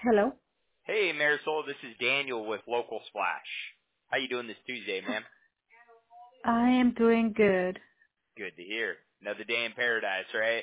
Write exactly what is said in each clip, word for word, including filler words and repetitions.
Hello. Hey, Marisol, this is Daniel with Local Splash. How you doing this Tuesday, ma'am? I am doing good. Good to hear. Another day in paradise, right?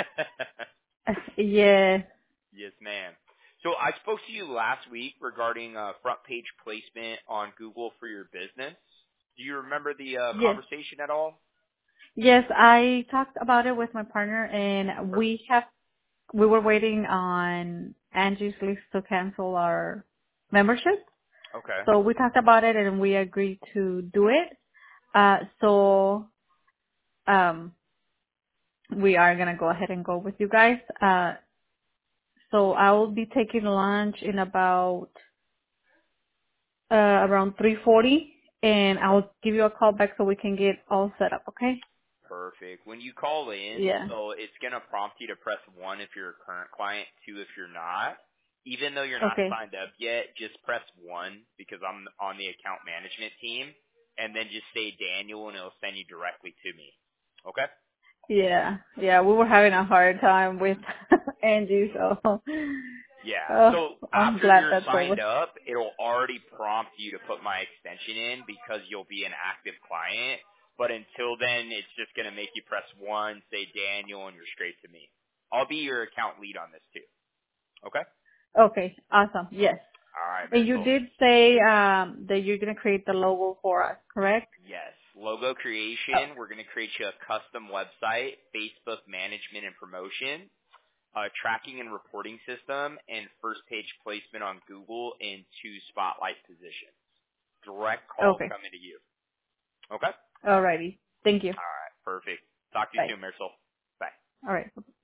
Yeah. Yes, ma'am. So I spoke to you last week regarding uh, front page placement on Google for your business. Do you remember the uh, Yes. conversation at all? Yes, I talked about it with my partner, and Perfect. we have we were waiting on Angie's list to cancel our membership. Okay. So we talked about it, and we agreed to do it. Uh, so um, we are gonna go ahead and go with you guys. Uh, so I will be taking lunch in about uh, around three forty, and Okay. I'll give you a call back so we can get all set up. Okay? Perfect. When you call in, Yeah. so it's going to prompt you to press one if you're a current client, two if you're not. Even though you're not Okay. signed up yet, just press one because I'm on the account management team, and then just say Daniel, and it'll send you directly to me. Okay? Yeah. Yeah. We were having a hard time with Angie, so Yeah. uh, So I'm after glad you're that's over. signed up, it'll already prompt you to put my extension in because you'll be an active client. But until then, it's just going to make you press one, say Daniel, and you're straight to me. I'll be your account lead on this too. Okay? Okay. Awesome. Yes. All right, And you Marisol. did say um that you're gonna create the logo for us, correct? Yes. Logo Oh. creation. We're going to create you a custom website, Facebook management and promotion, a tracking and reporting system, and first page placement on Google in two spotlight positions. Direct calls Okay. coming to you. Okay? Alrighty. Thank you. All right. Perfect. Talk to you Bye. soon, Marisol. Bye. All right.